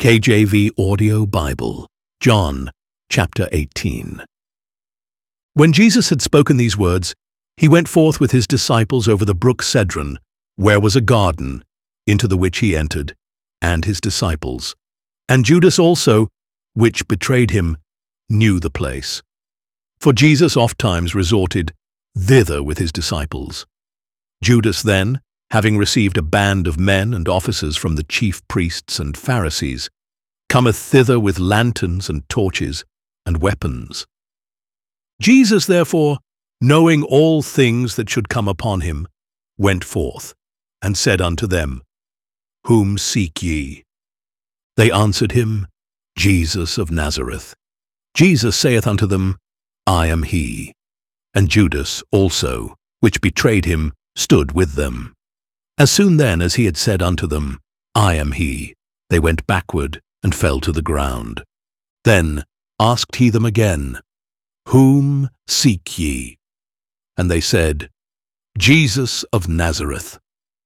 KJV Audio Bible, John chapter 18. When Jesus had spoken these words, he went forth with his disciples over the brook Cedron, where was a garden, into the which he entered, and his disciples. And Judas also, which betrayed him, knew the place. For Jesus ofttimes resorted thither with his disciples. Judas then, having received a band of men and officers from the chief priests and Pharisees, cometh thither with lanterns and torches and weapons. Jesus therefore, knowing all things that should come upon him, went forth, and said unto them, Whom seek ye? They answered him, Jesus of Nazareth. Jesus saith unto them, I am he. And Judas also, which betrayed him, stood with them. As soon then as he had said unto them, I am he, they went backward and fell to the ground. Then asked he them again, Whom seek ye? And they said, Jesus of Nazareth.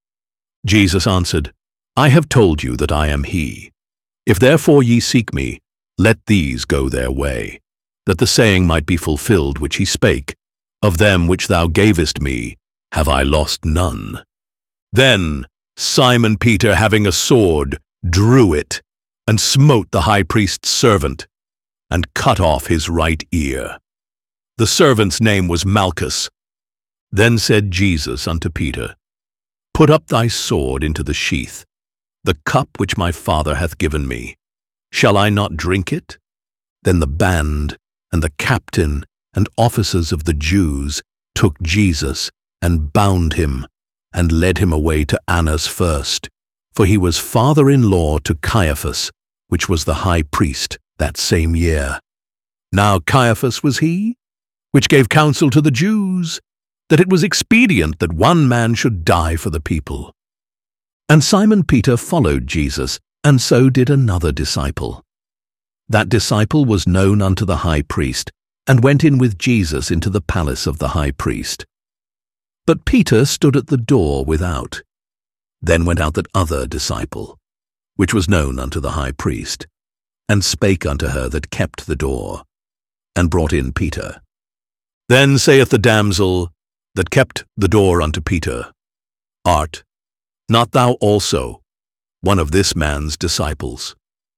Jesus answered, I have told you that I am he. If therefore ye seek me, let these go their way, that the saying might be fulfilled which he spake, Of them which thou gavest me, have I lost none. Then Simon Peter, having a sword, drew it, and smote the high priest's servant, and cut off his right ear. The servant's name was Malchus. Then said Jesus unto Peter, Put up thy sword into the sheath. The cup which my Father hath given me, shall I not drink it? Then the band, and the captain, and officers of the Jews took Jesus, and bound him, and led him away to Annas first, for he was father-in-law to Caiaphas, which was the high priest that same year. Now Caiaphas was he, which gave counsel to the Jews, that it was expedient that one man should die for the people. And Simon Peter followed Jesus, and so did another disciple. That disciple was known unto the high priest, and went in with Jesus into the palace of the high priest. But Peter stood at the door without. Then went out that other disciple, which was known unto the high priest, and spake unto her that kept the door, and brought in Peter. Then saith the damsel that kept the door unto Peter, Art not thou also one of this man's disciples?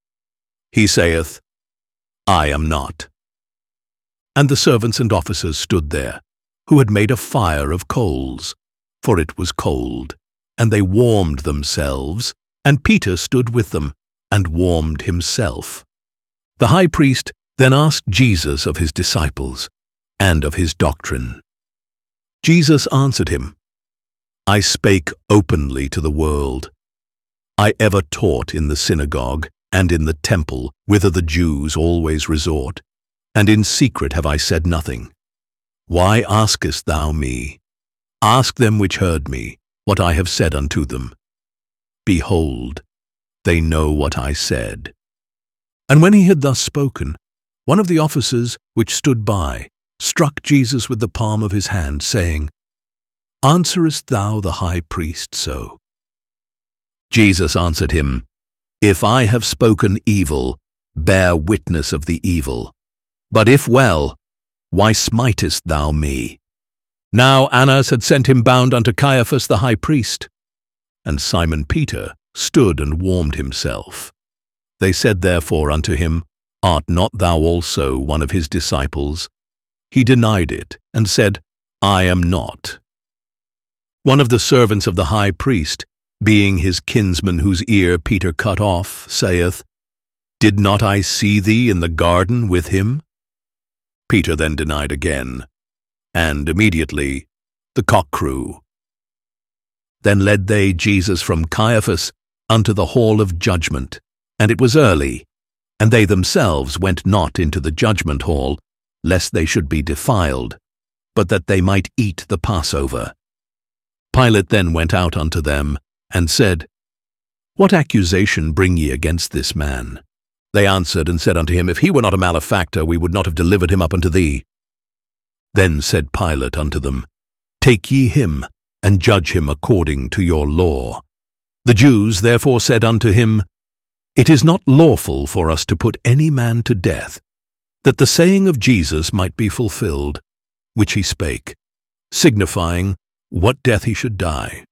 He saith, I am not. And the servants and officers stood there, who had made a fire of coals, for it was cold, and they warmed themselves, and Peter stood with them, and warmed himself. The high priest then asked Jesus of his disciples, and of his doctrine. Jesus answered him, I spake openly to the world. I ever taught in the synagogue, and in the temple, whither the Jews always resort, and in secret have I said nothing. Why askest thou me? Ask them which heard me, what I have said unto them. Behold, they know what I said. And when he had thus spoken, one of the officers which stood by struck Jesus with the palm of his hand, saying, Answerest thou the high priest so? Jesus answered him, If I have spoken evil, bear witness of the evil. But if well, why smitest thou me? Now Annas had sent him bound unto Caiaphas the high priest. And Simon Peter stood and warmed himself. They said therefore unto him, Art not thou also one of his disciples? He denied it, and said, I am not. One of the servants of the high priest, being his kinsman whose ear Peter cut off, saith, Did not I see thee in the garden with him? Peter then denied again, and immediately the cock crew. Then led they Jesus from Caiaphas unto the hall of judgment, and it was early, and they themselves went not into the judgment hall, lest they should be defiled, but that they might eat the Passover. Pilate then went out unto them, and said, What accusation bring ye against this man? They answered and said unto him, If he were not a malefactor, we would not have delivered him up unto thee. Then said Pilate unto them, Take ye him, and judge him according to your law. The Jews therefore said unto him, "It is not lawful for us to put any man to death, that the saying of Jesus might be fulfilled, which he spake, signifying what death he should die."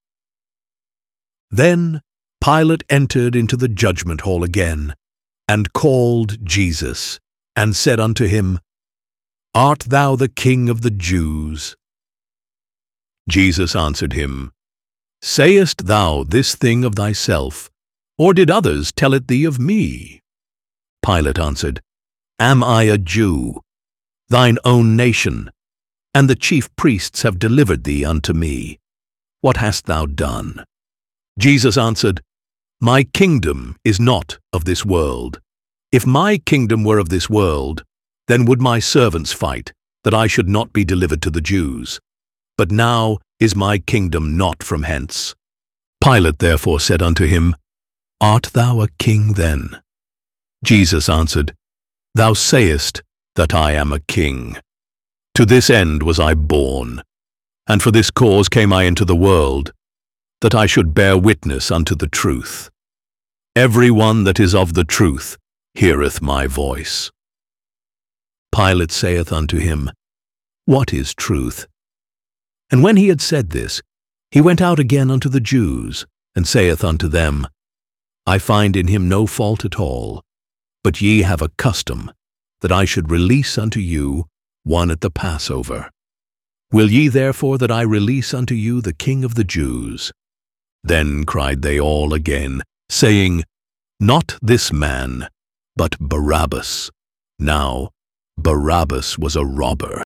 Then Pilate entered into the judgment hall again, and called Jesus, and said unto him, "Art thou the King of the Jews?" Jesus answered him, "Sayest thou this thing of thyself, or did others tell it thee of me?" Pilate answered, "Am I a Jew? Thine own nation, and the chief priests have delivered thee unto me. What hast thou done?" Jesus answered, "My kingdom is not of this world. If my kingdom were of this world, then would my servants fight, that I should not be delivered to the Jews. But now is my kingdom not from hence." Pilate therefore said unto him, "Art thou a king then?" Jesus answered, "Thou sayest that I am a king. To this end was I born, and for this cause came I into the world, that I should bear witness unto the truth. Every one that is of the truth heareth my voice." Pilate saith unto him, "What is truth?" And when he had said this, he went out again unto the Jews, and saith unto them, "I find in him no fault at all, but ye have a custom that I should release unto you one at the Passover. Will ye therefore that I release unto you the King of the Jews?" Then cried they all again, saying, "Not this man, but Barabbas." Now Barabbas was a robber.